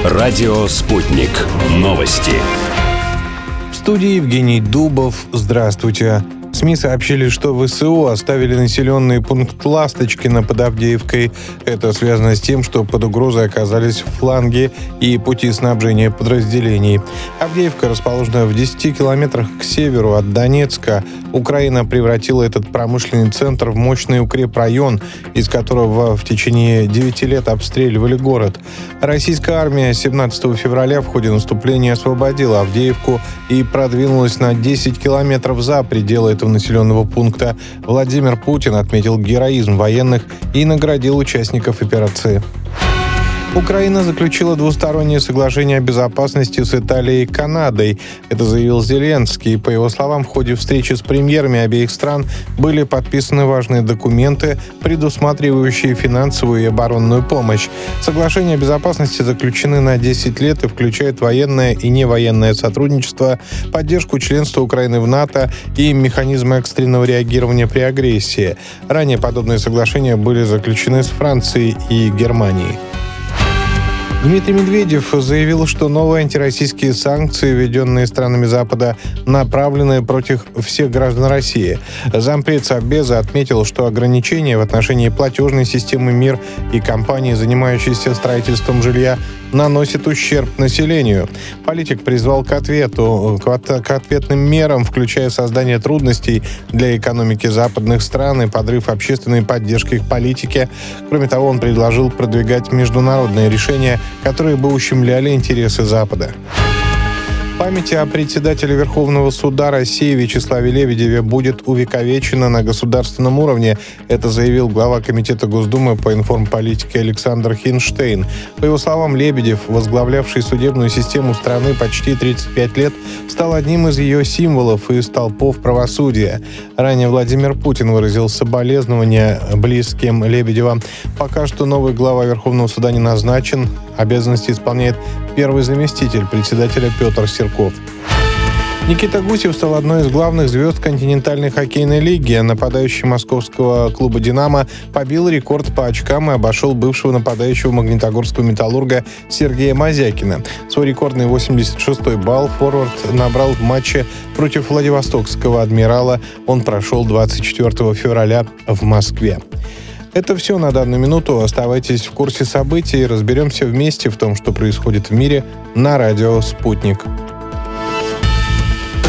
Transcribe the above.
Радио «Спутник». Новости. В студии Евгений Дубов. Здравствуйте. СМИ сообщили, что ВСУ оставили населенный пункт Ласточкино под Авдеевкой. Это связано с тем, что под угрозой оказались фланги и пути снабжения подразделений. Авдеевка расположена в 10 километрах к северу от Донецка. Украина превратила этот промышленный центр в мощный укрепрайон, из которого в течение 9 лет обстреливали город. Российская армия 17 февраля в ходе наступления освободила Авдеевку и продвинулась на 10 километров за пределы этого населенного пункта. Владимир Путин отметил героизм военных и наградил участников операции. Украина заключила двустороннее соглашение о безопасности с Италией и Канадой. Это заявил Зеленский. По его словам, в ходе встречи с премьерами обеих стран были подписаны важные документы, предусматривающие финансовую и оборонную помощь. Соглашения о безопасности заключены на 10 лет и включают военное и невоенное сотрудничество, поддержку членства Украины в НАТО и механизмы экстренного реагирования при агрессии. Ранее подобные соглашения были заключены с Францией и Германией. Дмитрий Медведев заявил, что новые антироссийские санкции, введенные странами Запада, направлены против всех граждан России. Зампред Совбеза отметил, что ограничения в отношении платежной системы МИР и компаний, занимающихся строительством жилья, наносят ущерб населению. Политик призвал к ответным мерам, включая создание трудностей для экономики западных стран и подрыв общественной поддержки к политике. Кроме того, он предложил продвигать международные решения, которые бы ущемляли интересы Запада. Память о председателе Верховного суда России Вячеславе Лебедеве будет увековечена на государственном уровне. Это заявил глава Комитета Госдумы по информполитике Александр Хинштейн. По его словам, Лебедев, возглавлявший судебную систему страны почти 35 лет, стал одним из ее символов и столпов правосудия. Ранее Владимир Путин выразил соболезнования близким Лебедева. Пока что новый глава Верховного суда не назначен. Обязанности исполняет первый заместитель председателя Петр Серков. Никита Гусев стал одной из главных звезд континентальной хоккейной лиги. Нападающий московского клуба «Динамо» побил рекорд по очкам и обошел бывшего нападающего магнитогорского «Металлурга» Сергея Мозякина. Свой рекордный 86-й балл форвард набрал в матче против Владивостокского «Адмирала». Он прошел 24 февраля в Москве. Это все на данную минуту. Оставайтесь в курсе событий. Разберемся вместе в том, что происходит в мире, на радио «Спутник».